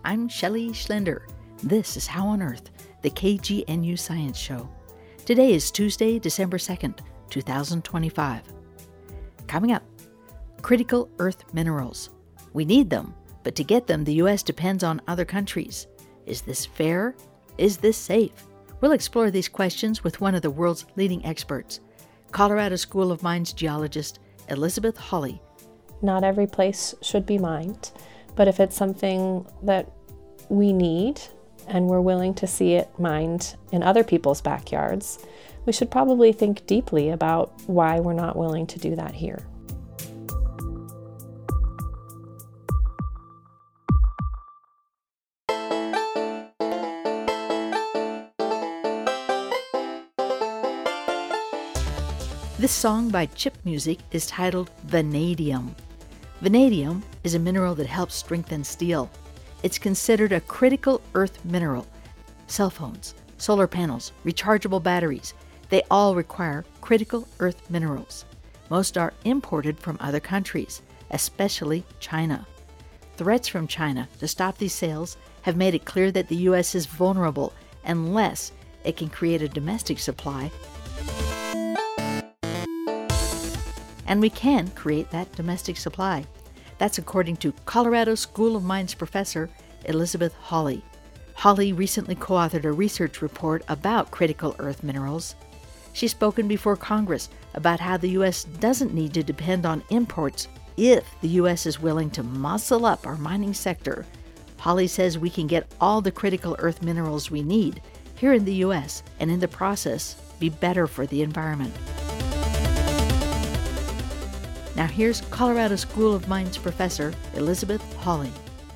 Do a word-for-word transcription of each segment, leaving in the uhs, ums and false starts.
I'm Shelley Schlender. This is How on Earth, the K G N U Science Show. Today is Tuesday, December second, two thousand twenty-five. Coming up, critical earth minerals. We need them, but to get them, the U S depends on other countries. Is this fair? Is this safe? We'll explore these questions with one of the world's leading experts, Colorado School of Mines geologist Elizabeth Hawley. Not every place should be mined, but if it's something that we need and we're willing to see it mined in other people's backyards, we should probably think deeply about why we're not willing to do that here. This song by Chip Music is titled Vanadium. Vanadium is a mineral that helps strengthen steel. It's considered a critical earth mineral. Cell phones, solar panels, rechargeable batteries, they all require critical earth minerals. Most are imported from other countries, especially China. Threats from China to stop these sales have made it clear that the U S is vulnerable unless it can create a domestic supply. And we can create that domestic supply. That's according to Colorado School of Mines professor Elizabeth Hawley. Hawley recently co-authored a research report about critical earth minerals. She's spoken before Congress about how the U S doesn't need to depend on imports if the U S is willing to muscle up our mining sector. Hawley says we can get all the critical earth minerals we need here in the U S and in the process be better for the environment. Now here's Colorado School of Mines professor Elizabeth Hawley.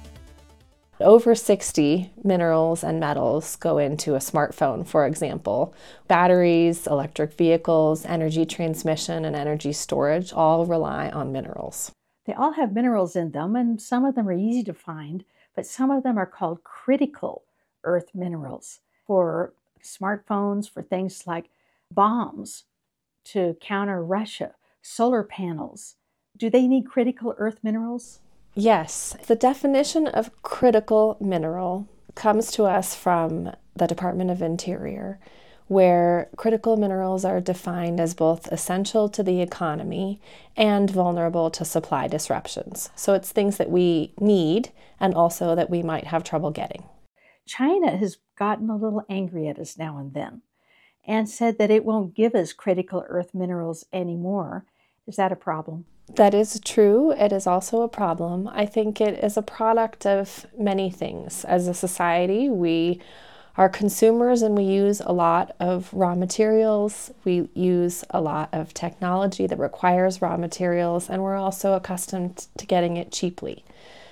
Over sixty minerals and metals go into a smartphone, for example. Batteries, electric vehicles, energy transmission, and energy storage all rely on minerals. They all have minerals in them, and some of them are easy to find, but some of them are called critical earth minerals for smartphones, for things like bombs to counter Russia. Solar panels. Do they need critical earth minerals? Yes. The definition of critical mineral comes to us from the Department of Interior, where critical minerals are defined as both essential to the economy and vulnerable to supply disruptions. So it's things that we need and also that we might have trouble getting. China has gotten a little angry at us now and then and said that it won't give us critical earth minerals anymore. Is that a problem? That is true. It is also a problem. I think it is a product of many things. As a society, we are consumers and we use a lot of raw materials. We use a lot of technology that requires raw materials, and we're also accustomed to getting it cheaply.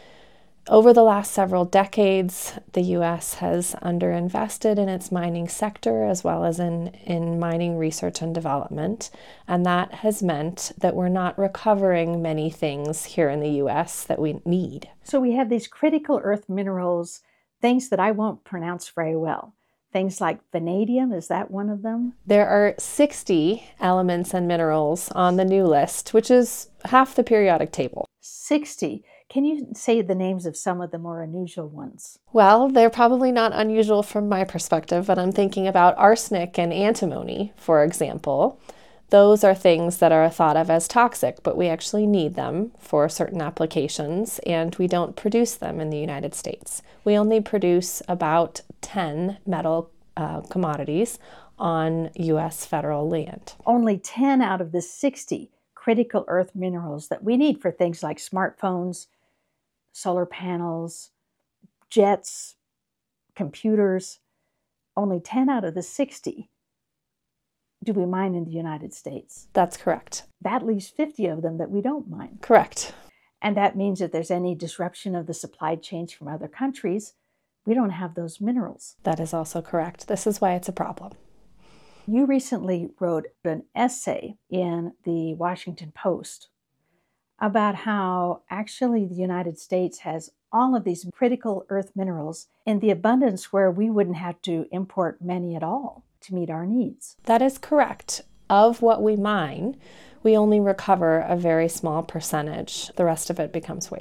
Over the last several decades, the U S has underinvested in its mining sector as well as in, in mining research and development, and that has meant that we're not recovering many things here in the U S that we need. So we have these critical earth minerals, things that I won't pronounce very well. Things like vanadium, is that one of them? There are sixty elements and minerals on the new list, which is half the periodic table. sixty. Can you say the names of some of the more unusual ones? Well, they're probably not unusual from my perspective, but I'm thinking about arsenic and antimony, for example. Those are things that are thought of as toxic, but we actually need them for certain applications, and we don't produce them in the United States. We only produce about ten metal uh, commodities on U S federal land. Only ten out of the sixty critical earth minerals that we need for things like smartphones, solar panels, jets, computers, only ten out of the sixty do we mine in the United States. That's correct. That leaves fifty of them that we don't mine. Correct. And that means if there's any disruption of the supply chains from other countries, we don't have those minerals. That is also correct. This is why it's a problem. You recently wrote an essay in the Washington Post about how actually the United States has all of these critical earth minerals in the abundance where we wouldn't have to import many at all to meet our needs. That is correct. Of what we mine, we only recover a very small percentage. The rest of it becomes waste.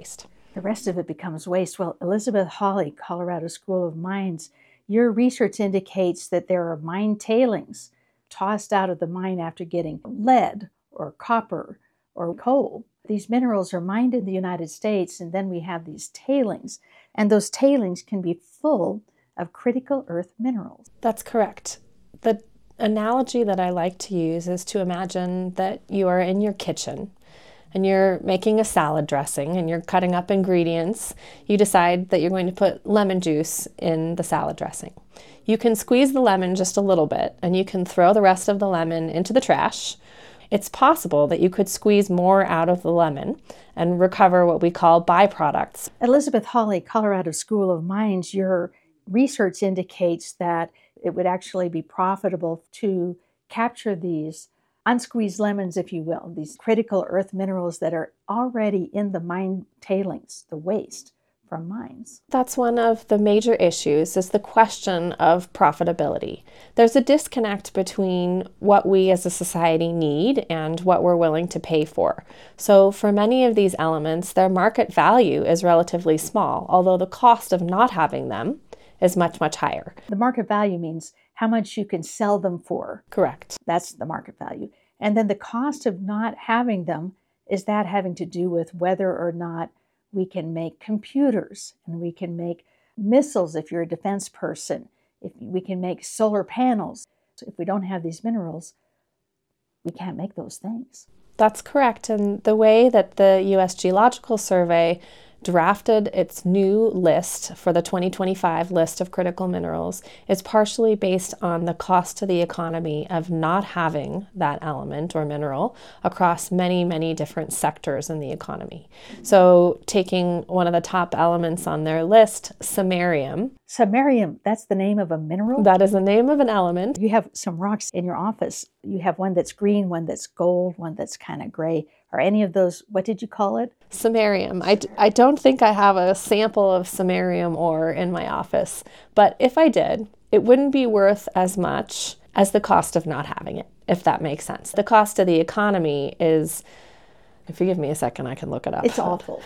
The rest of it becomes waste. Well, Elizabeth Hawley, Colorado School of Mines, your research indicates that there are mine tailings tossed out of the mine after getting lead or copper or coal. These minerals are mined in the United States, and then we have these tailings, and those tailings can be full of critical earth minerals. That's correct. The analogy that I like to use is to imagine that you are in your kitchen and you're making a salad dressing and you're cutting up ingredients. You decide that you're going to put lemon juice in the salad dressing. You can squeeze the lemon just a little bit and you can throw the rest of the lemon into the trash. It's possible that you could squeeze more out of the lemon and recover what we call byproducts. Elizabeth Hawley, Colorado School of Mines, your research indicates that it would actually be profitable to capture these unsqueezed lemons, if you will, these critical earth minerals that are already in the mine tailings, the waste from mines. That's one of the major issues, is the question of profitability. There's a disconnect between what we as a society need and what we're willing to pay for. So for many of these elements, their market value is relatively small, although the cost of not having them is much, much higher. The market value means how much you can sell them for. Correct. That's the market value. And then the cost of not having them, is that having to do with whether or not we can make computers and we can make missiles if you're a defense person, if we can make solar panels. So if we don't have these minerals, we can't make those things. That's correct. And the way that the U S Geological Survey drafted its new list for the twenty twenty-five list of critical minerals is partially based on the cost to the economy of not having that element or mineral across many, many different sectors in the economy. So taking one of the top elements on their list, samarium. Samarium, that's the name of a mineral? That is the name of an element. You have some rocks in your office. You have one that's green, one that's gold, one that's kind of gray. Are any of those, what did you call it? Samarium. I, I don't think I have a sample of samarium ore in my office, but if I did, it wouldn't be worth as much as the cost of not having it, if that makes sense. The cost of the economy is, if you give me a second, I can look it up. It's awful.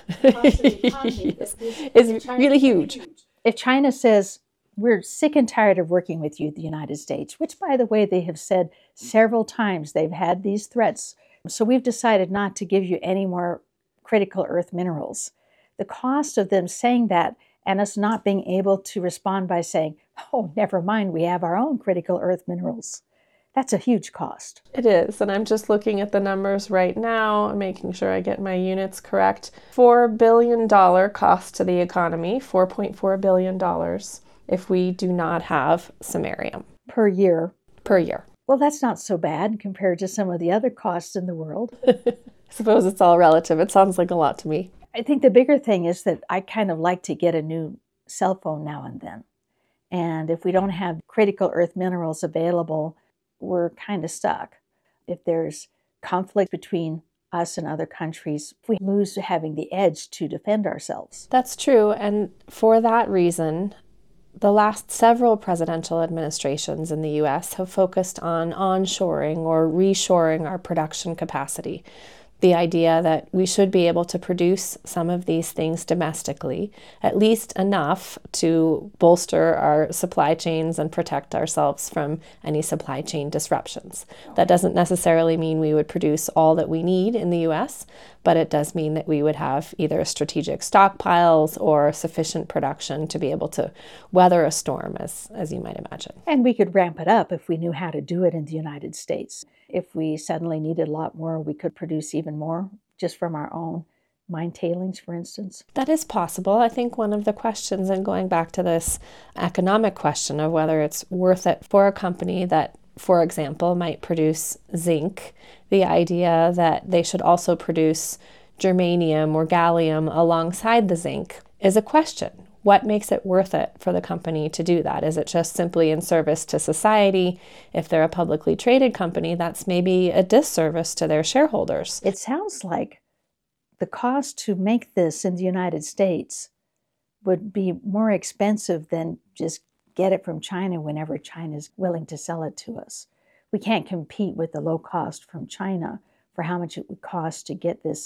Yes. It's really huge. If China says, we're sick and tired of working with you, the United States, which, by the way, they have said several times, they've had these threats. So we've decided not to give you any more critical earth minerals. The cost of them saying that and us not being able to respond by saying, oh, never mind, we have our own critical earth minerals. That's a huge cost. It is, and I'm just looking at the numbers right now, making sure I get my units correct. four billion dollars cost to the economy, four point four billion dollars, if we do not have samarium. Per year. Per year. Well, that's not so bad compared to some of the other costs in the world. I suppose it's all relative. It sounds like a lot to me. I think the bigger thing is that I kind of like to get a new cell phone now and then. And if we don't have critical earth minerals available, we're kind of stuck. If there's conflict between us and other countries, we lose having the edge to defend ourselves. That's true. And for that reason, the last several presidential administrations in the U S have focused on onshoring or reshoring our production capacity. The idea that we should be able to produce some of these things domestically, at least enough to bolster our supply chains and protect ourselves from any supply chain disruptions. That doesn't necessarily mean we would produce all that we need in the U S, but it does mean that we would have either strategic stockpiles or sufficient production to be able to weather a storm, as, as you might imagine. And we could ramp it up if we knew how to do it in the United States. If we suddenly needed a lot more, we could produce even more just from our own mine tailings, for instance. That is possible. I think one of the questions, and going back to this economic question of whether it's worth it for a company that, for example, might produce zinc, the idea that they should also produce germanium or gallium alongside the zinc is a question. What makes it worth it for the company to do that? Is it just simply in service to society? If they're a publicly traded company, that's maybe a disservice to their shareholders. It sounds like the cost to make this in the United States would be more expensive than just get it from China whenever China is willing to sell it to us. We can't compete with the low cost from China for how much it would cost to get this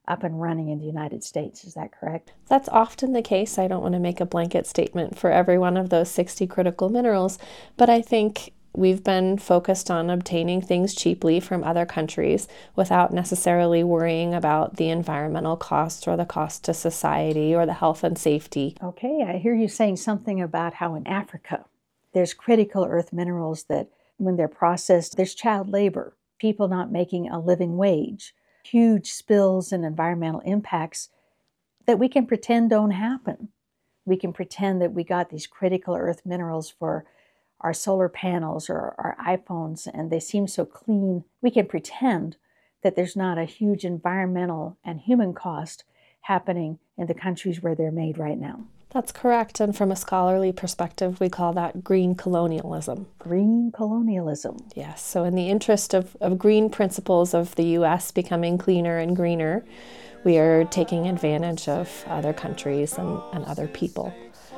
up and running in the United States. Is that correct? That's often the case. I don't want to make a blanket statement for every one of those sixty critical minerals, but I think we've been focused on obtaining things cheaply from other countries without necessarily worrying about the environmental cost or the cost to society or the health and safety. Okay, I hear you saying something about how in Africa there's critical earth minerals that when they're processed, there's child labor, people not making a living wage, huge spills and environmental impacts that we can pretend don't happen. We can pretend that we got these critical earth minerals for our solar panels or our iPhones, and they seem so clean. We can pretend that there's not a huge environmental and human cost happening in the countries where they're made right now. That's correct. And from a scholarly perspective, we call that green colonialism. Green colonialism. Yes. So in the interest of, of green principles of the U S becoming cleaner and greener, we are taking advantage of other countries and, and other people.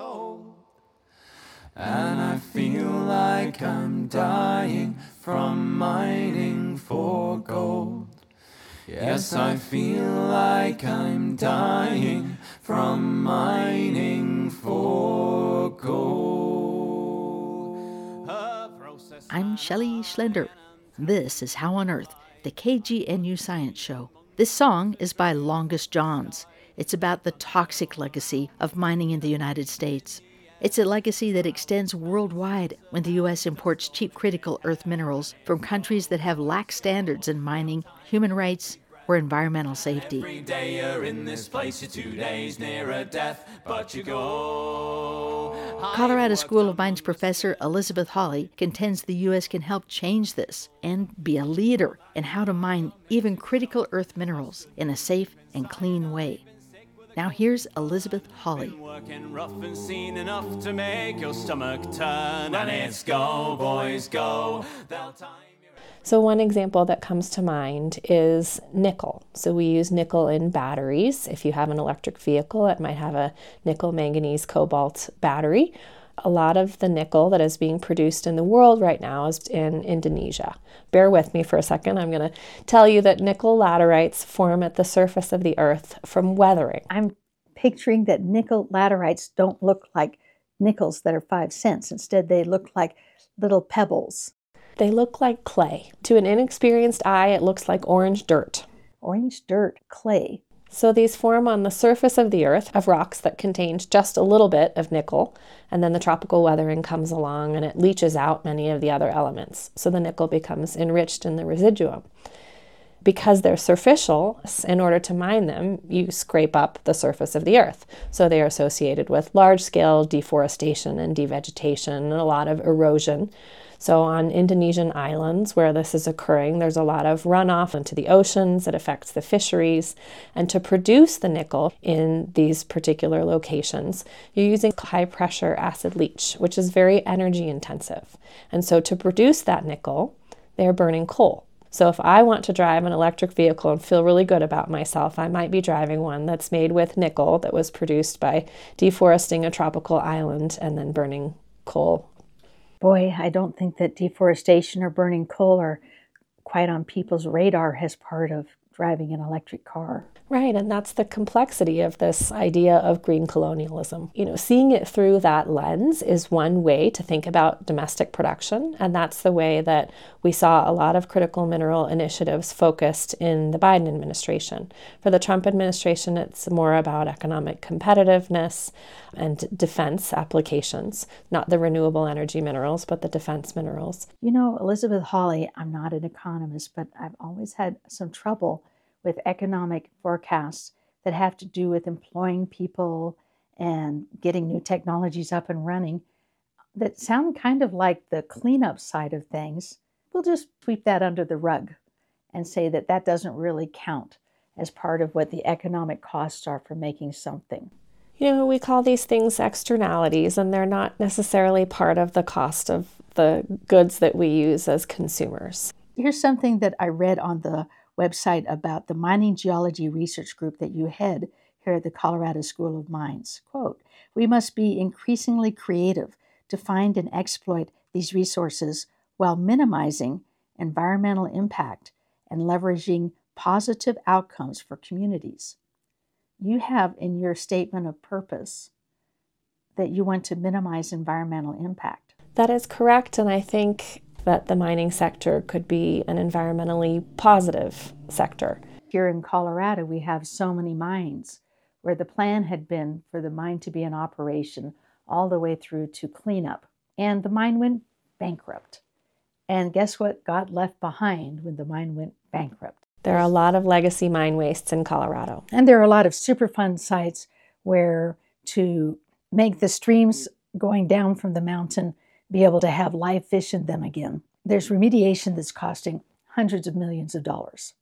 And I feel like I'm dying from mining for gold. Yes, I feel like I'm dying from mining for gold. I'm Shelley Schlender. This is How on Earth, the K G N U Science Show. This song is by Longest Johns. It's about the toxic legacy of mining in the United States. It's a legacy that extends worldwide when the U S imports cheap critical earth minerals from countries that have lax standards in mining, human rights, or environmental safety. Every day you're in this place, you're two days nearer death, but you go. Colorado School of Mines professor Elizabeth Hawley contends the U S can help change this and be a leader in how to mine even critical earth minerals in a safe and clean way. Now here's Elizabeth Hawley. Working rough and seen enough to make your stomach turn, and it's go, boys, go. They'll time you. So one example that comes to mind is nickel. So we use nickel in batteries. If you have an electric vehicle, it might have a nickel, manganese, cobalt battery. A lot of the nickel that is being produced in the world right now is in Indonesia. Bear with me for a second. I'm going to tell you that nickel laterites form at the surface of the earth from weathering. I'm picturing that nickel laterites don't look like nickels that are five cents. Instead, they look like little pebbles. They look like clay. To an inexperienced eye, it looks like orange dirt. Orange dirt, clay. So these form on the surface of the earth of rocks that contained just a little bit of nickel, and then the tropical weathering comes along and it leaches out many of the other elements. So the nickel becomes enriched in the residuum. Because they're superficial, in order to mine them, you scrape up the surface of the earth. So they are associated with large-scale deforestation and devegetation and a lot of erosion. So on Indonesian islands where this is occurring, there's a lot of runoff into the oceans. It affects the fisheries. And to produce the nickel in these particular locations, you're using high-pressure acid leach, which is very energy intensive. And so to produce that nickel, they're burning coal. So if I want to drive an electric vehicle and feel really good about myself, I might be driving one that's made with nickel that was produced by deforesting a tropical island and then burning coal. Boy, I don't think that deforestation or burning coal are quite on people's radar as part of driving an electric car. Right, and that's the complexity of this idea of green colonialism. You know, seeing it through that lens is one way to think about domestic production, and that's the way that we saw a lot of critical mineral initiatives focused in the Biden administration. For the Trump administration, it's more about economic competitiveness and defense applications, not the renewable energy minerals, but the defense minerals. You know, Elizabeth Hawley, I'm not an economist, but I've always had some trouble with economic forecasts that have to do with employing people and getting new technologies up and running that sound kind of like the cleanup side of things. We'll just sweep that under the rug and say that that doesn't really count as part of what the economic costs are for making something. You know, we call these things externalities, and they're not necessarily part of the cost of the goods that we use as consumers. Here's something that I read on the website about the mining geology research group that you head here at the Colorado School of Mines. Quote, "We must be increasingly creative to find and exploit these resources while minimizing environmental impact and leveraging positive outcomes for communities. You have in your statement of purpose that you want to minimize environmental impact. That is correct, and I think that the mining sector could be an environmentally positive sector. Here in Colorado, we have so many mines where the plan had been for the mine to be in operation all the way through to cleanup. And the mine went bankrupt. And guess what got left behind when the mine went bankrupt? There are a lot of legacy mine wastes in Colorado. And there are a lot of Superfund sites where to make the streams going down from the mountain be able to have live fish in them again. There's remediation that's costing hundreds of millions of dollars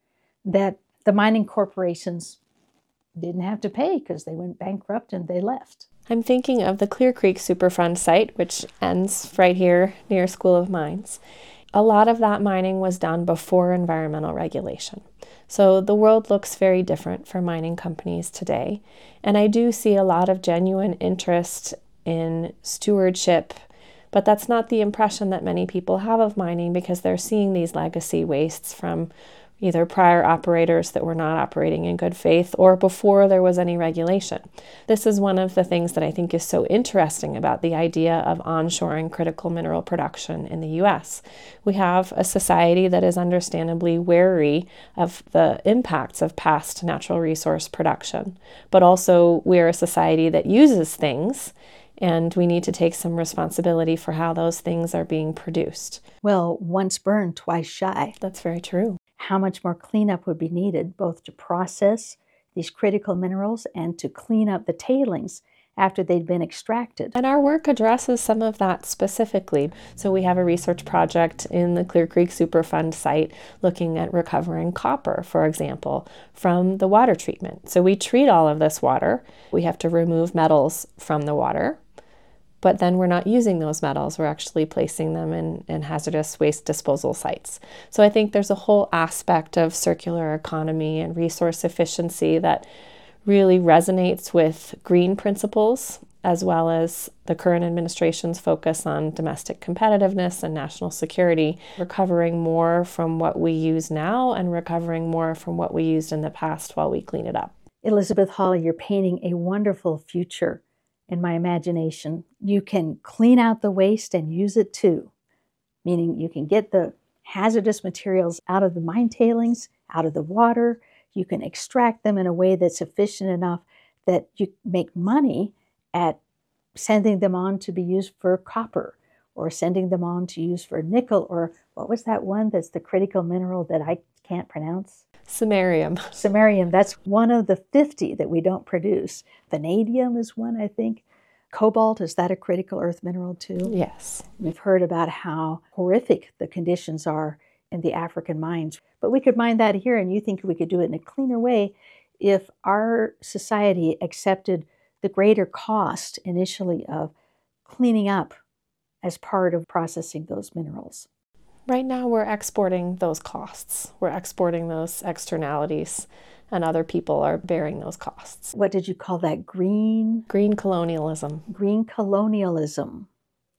that the mining corporations didn't have to pay because they went bankrupt and they left. I'm thinking of the Clear Creek Superfund site, which ends right here near School of Mines. A lot of that mining was done before environmental regulation. So the world looks very different for mining companies today. And I do see a lot of genuine interest in stewardship, but that's not the impression that many people have of mining because they're seeing these legacy wastes from either prior operators that were not operating in good faith or before there was any regulation. This is one of the things that I think is so interesting about the idea of onshoring critical mineral production in the U S. We have a society that is understandably wary of the impacts of past natural resource production, but also we're a society that uses things, and we need to take some responsibility for how those things are being produced. Well, once burned, twice shy. That's very true. How much more cleanup would be needed both to process these critical minerals and to clean up the tailings after they'd been extracted. And our work addresses some of that specifically. So we have a research project in the Clear Creek Superfund site looking at recovering copper, for example, from the water treatment. So we treat all of this water. We have to remove metals from the water, but then we're not using those metals. We're actually placing them in, in hazardous waste disposal sites. So I think there's a whole aspect of circular economy and resource efficiency that really resonates with green principles, as well as the current administration's focus on domestic competitiveness and national security, recovering more from what we use now and recovering more from what we used in the past while we clean it up. Elizabeth Hawley, you're painting a wonderful future in my imagination. You can clean out the waste and use it too, meaning you can get the hazardous materials out of the mine tailings, out of the water. You can extract them in a way that's efficient enough that you make money at sending them on to be used for copper, or sending them on to use for nickel, or what was that one that's the critical mineral that I can't pronounce? Samarium. Samarium, that's one of the fifty that we don't produce. Vanadium is one, I think. Cobalt, is that a critical earth mineral too? Yes. We've heard about how horrific the conditions are in the African mines. But we could mine that here, and you think we could do it in a cleaner way if our society accepted the greater cost initially of cleaning up as part of processing those minerals. Right now we're exporting those costs. We're exporting those externalities, and other people are bearing those costs. What did you call that? Green? Green colonialism. Green colonialism.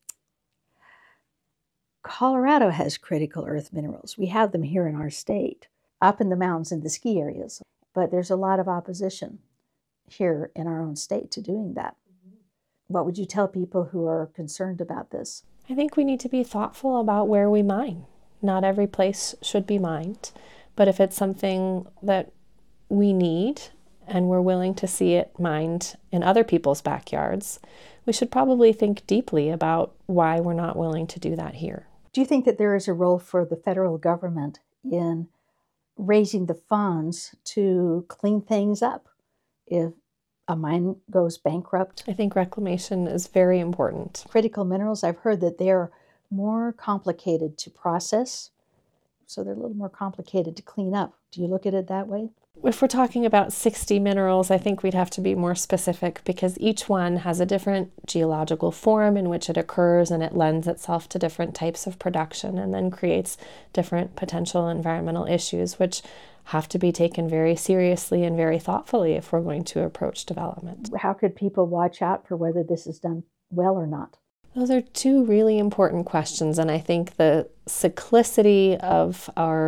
Colorado has critical earth minerals. We have them here in our state, up in the mountains in the ski areas. But there's a lot of opposition here in our own state to doing that. What would you tell people who are concerned about this? I think we need to be thoughtful about where we mine. Not every place should be mined, but if it's something that we need and we're willing to see it mined in other people's backyards, we should probably think deeply about why we're not willing to do that here. Do you think that there is a role for the federal government in raising the funds to clean things up if a mine goes bankrupt? I think reclamation is very important. Critical minerals, I've heard that they're more complicated to process, so they're a little more complicated to clean up. Do you look at it that way? If we're talking about sixty minerals, I think we'd have to be more specific because each one has a different geological form in which it occurs, and it lends itself to different types of production and then creates different potential environmental issues, which have to be taken very seriously and very thoughtfully if we're going to approach development. How could people watch out for whether this is done well or not? Those are two really important questions, and I think the cyclicity of our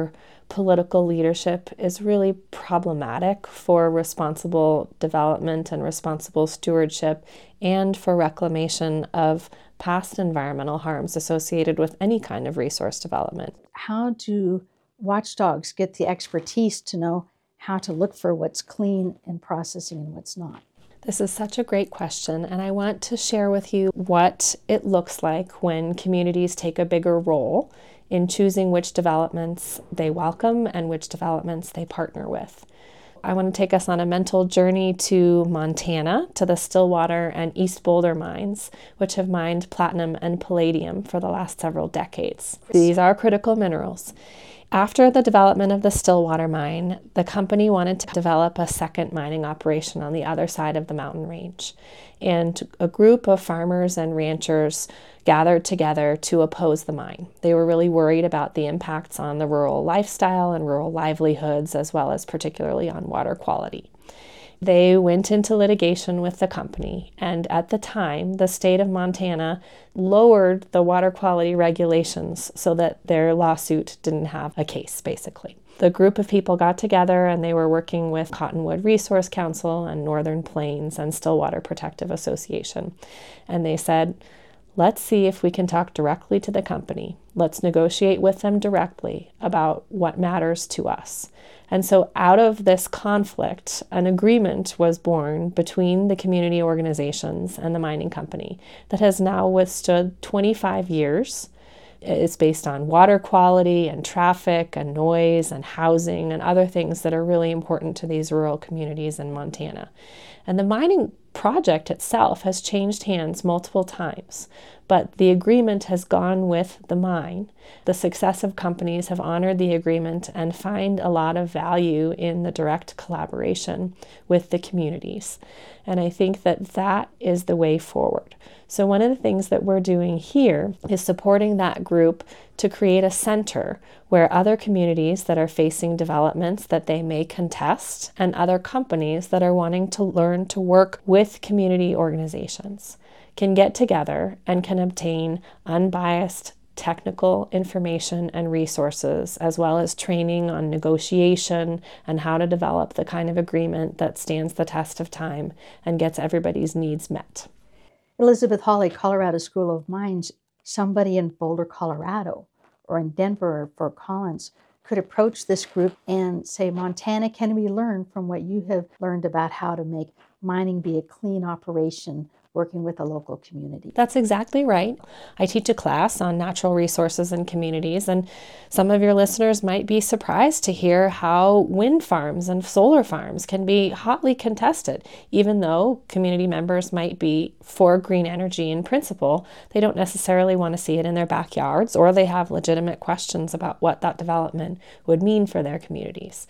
political leadership is really problematic for responsible development and responsible stewardship and for reclamation of past environmental harms associated with any kind of resource development. How do watchdogs get the expertise to know how to look for what's clean in processing and what's not? This is such a great question, and I want to share with you what it looks like when communities take a bigger role in choosing which developments they welcome and which developments they partner with. I want to take us on a mental journey to Montana, to the Stillwater and East Boulder mines, which have mined platinum and palladium for the last several decades. These are critical minerals. After the development of the Stillwater mine, the company wanted to develop a second mining operation on the other side of the mountain range. And a group of farmers and ranchers gathered together to oppose the mine. They were really worried about the impacts on the rural lifestyle and rural livelihoods, as well as particularly on water quality. They went into litigation with the company, and at the time, the state of Montana lowered the water quality regulations so that their lawsuit didn't have a case, basically. The group of people got together and they were working with Cottonwood Resource Council and Northern Plains and Stillwater Protective Association. And they said, let's see if we can talk directly to the company. Let's negotiate with them directly about what matters to us. And so out of this conflict, an agreement was born between the community organizations and the mining company that has now withstood twenty-five years. It's based on water quality and traffic and noise and housing and other things that are really important to these rural communities in Montana. And the mining project itself has changed hands multiple times, but the agreement has gone with the mine. The successive companies have honored the agreement and find a lot of value in the direct collaboration with the communities. And I think that that is the way forward. So one of the things that we're doing here is supporting that group to create a center where other communities that are facing developments that they may contest and other companies that are wanting to learn to work with community organizations can get together and can obtain unbiased technical information and resources, as well as training on negotiation and how to develop the kind of agreement that stands the test of time and gets everybody's needs met. Elizabeth Hawley, Colorado School of Mines, somebody in Boulder, Colorado, or in Denver or Fort Collins could approach this group and say, Montana, can we learn from what you have learned about how to make mining be a clean operation working with the local community? That's exactly right. I teach a class on natural resources and communities, and some of your listeners might be surprised to hear how wind farms and solar farms can be hotly contested. Even though community members might be for green energy in principle, they don't necessarily want to see it in their backyards, or they have legitimate questions about what that development would mean for their communities.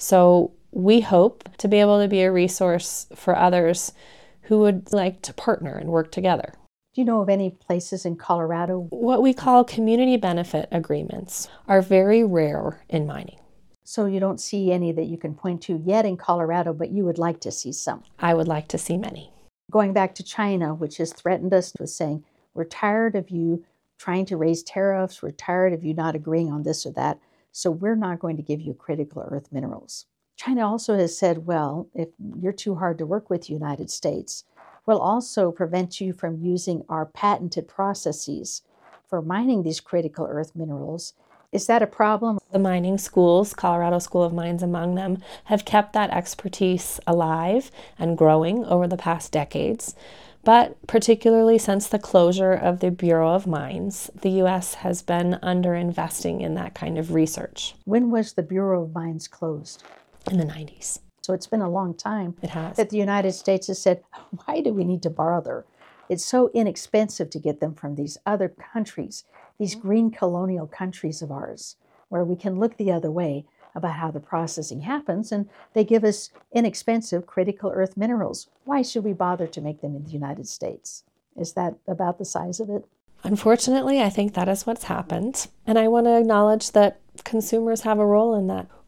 So we hope to be able to be a resource for others who would like to partner and work together. Do you know of any places in Colorado? What we call community benefit agreements are very rare in mining. So you don't see any that you can point to yet in Colorado, but you would like to see some? I would like to see many. Going back to China, which has threatened us with saying, we're tired of you trying to raise tariffs, we're tired of you not agreeing on this or that, so we're not going to give you critical earth minerals. China also has said, well, if you're too hard to work with the United States, we'll also prevent you from using our patented processes for mining these critical earth minerals. Is that a problem? The mining schools, Colorado School of Mines among them, have kept that expertise alive and growing over the past decades. But particularly since the closure of the Bureau of Mines, the U S has been underinvesting in that kind of research. When was the Bureau of Mines closed? In the nineties. So it's been a long time It has. that the United States has said, why do we need to bother? It's so inexpensive to get them from these other countries, these green colonial countries of ours, where we can look the other way about how the processing happens, and they give us inexpensive critical earth minerals. Why should we bother to make them in the United States? Is that about the size of it? Unfortunately, I think that is what's happened. And I want to acknowledge that consumers have a role in that.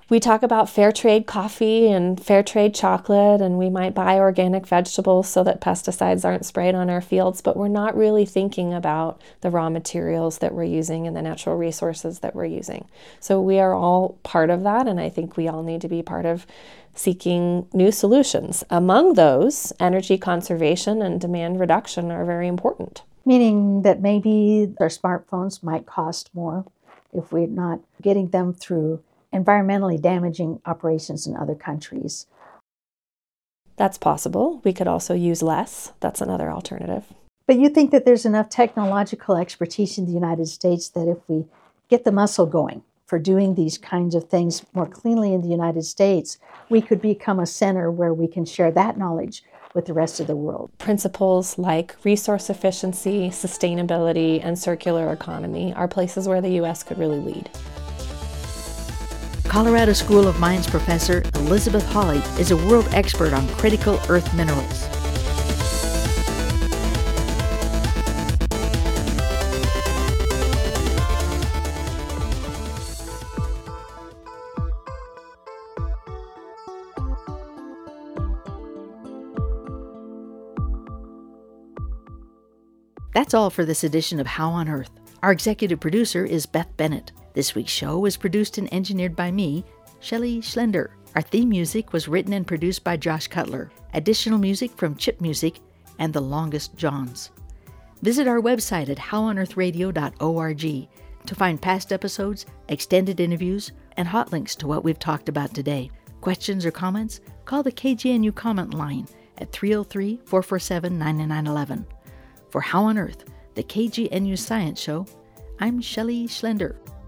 We talk about fair trade coffee and fair trade chocolate, and we might buy organic vegetables so that pesticides aren't sprayed on our fields, but we're not really thinking about the raw materials that we're using and the natural resources that we're using. So we are all part of that, and I think we all need to be part of seeking new solutions. Among those, energy conservation and demand reduction are very important. Meaning that maybe our smartphones might cost more if we're not getting them through environmentally damaging operations in other countries. That's possible. We could also use less. That's another alternative. But you think that there's enough technological expertise in the United States that if we get the muscle going for doing these kinds of things more cleanly in the United States, we could become a center where we can share that knowledge with the rest of the world. Principles like resource efficiency, sustainability, and circular economy are places where the U S could really lead. Colorado School of Mines professor Elizabeth Hawley is a world expert on critical earth minerals. That's all for this edition of How on Earth. Our executive producer is Beth Bennett. This week's show was produced and engineered by me, Shelley Schlender. Our theme music was written and produced by Josh Cutler. Additional music from Chip Music and The Longest Johns. Visit our website at how on earth radio dot org to find past episodes, extended interviews, and hot links to what we've talked about today. Questions or comments? Call the K G N U comment line at three oh three, four four seven, nine nine one one. For How on Earth, the K G N U Science Show, I'm Shelley Schlender.